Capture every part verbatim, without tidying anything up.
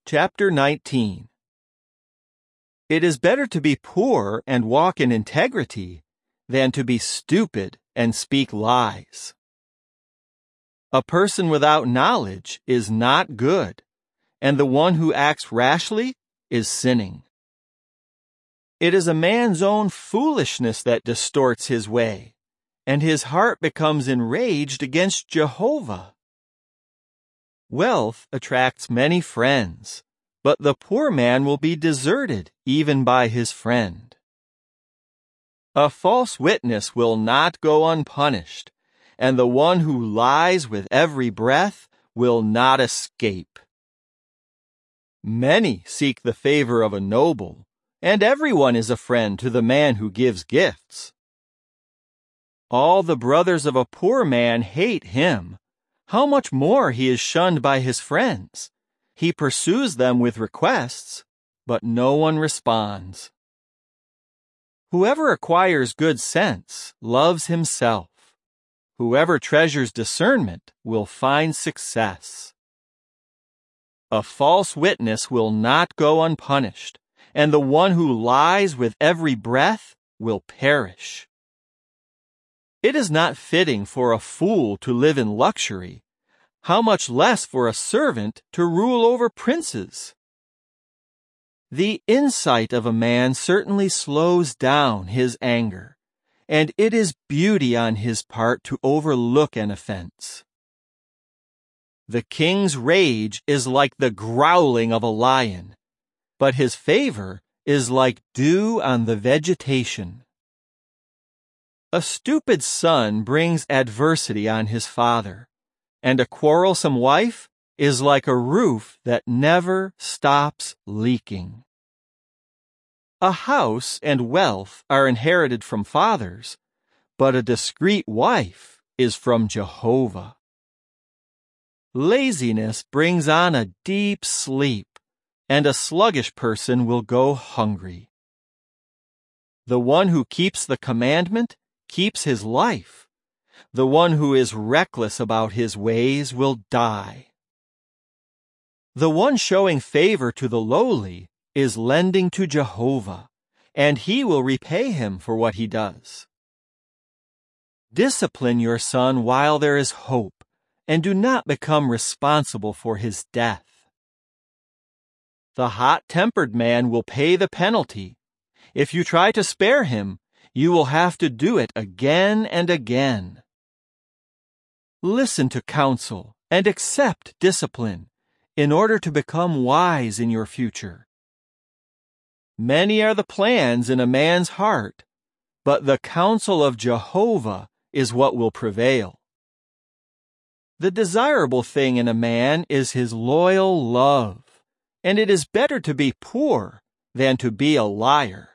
Chapter nineteen. It is better to be poor and walk in integrity than to be stupid and speak lies. A person without knowledge is not good, and the one who acts rashly is sinning. It is a man's own foolishness that distorts his way, and his heart becomes enraged against Jehovah. Wealth attracts many friends, but the poor man will be deserted even by his friend. A false witness will not go unpunished, and the one who lies with every breath will not escape. Many seek the favor of a noble, and everyone is a friend to the man who gives gifts. All the brothers of a poor man hate him. How much more he is shunned by his friends. He pursues them with requests, but no one responds. Whoever acquires good sense loves himself. Whoever treasures discernment will find success. A false witness will not go unpunished, and the one who lies with every breath will perish. It is not fitting for a fool to live in luxury, how much less for a servant to rule over princes. The insight of a man certainly slows down his anger, and it is beauty on his part to overlook an offense. The king's rage is like the growling of a lion, but his favor is like dew on the vegetation. A stupid son brings adversity on his father, and a quarrelsome wife is like a roof that never stops leaking. A house and wealth are inherited from fathers, but a discreet wife is from Jehovah. Laziness brings on a deep sleep, and a sluggish person will go hungry. The one who keeps the commandment keeps his life. The one who is reckless about his ways will die. The one showing favor to the lowly is lending to Jehovah, and he will repay him for what he does. Discipline your son while there is hope, and do not become responsible for his death. The hot-tempered man will pay the penalty. If you try to spare him, you will have to do it again and again. Listen to counsel and accept discipline in order to become wise in your future. Many are the plans in a man's heart, but the counsel of Jehovah is what will prevail. The desirable thing in a man is his loyal love, and it is better to be poor than to be a liar.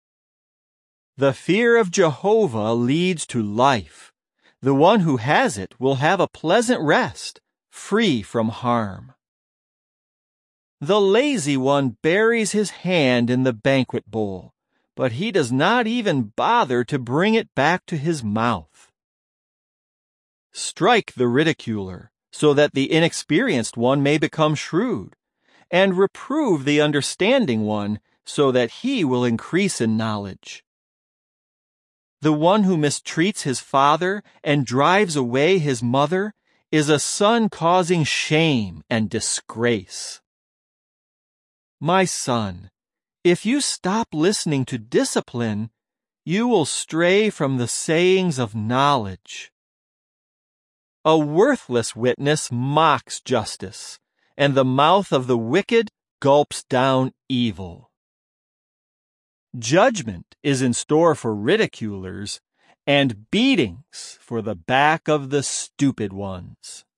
The fear of Jehovah leads to life. The one who has it will have a pleasant rest, free from harm. The lazy one buries his hand in the banquet bowl, but he does not even bother to bring it back to his mouth. Strike the ridiculer, so that the inexperienced one may become shrewd, and reprove the understanding one, so that he will increase in knowledge. The one who mistreats his father and drives away his mother is a son causing shame and disgrace. My son, if you stop listening to discipline, you will stray from the sayings of knowledge. A worthless witness mocks justice, and the mouth of the wicked gulps down evil. Judgment is in store for ridiculers, and beatings for the back of the stupid ones.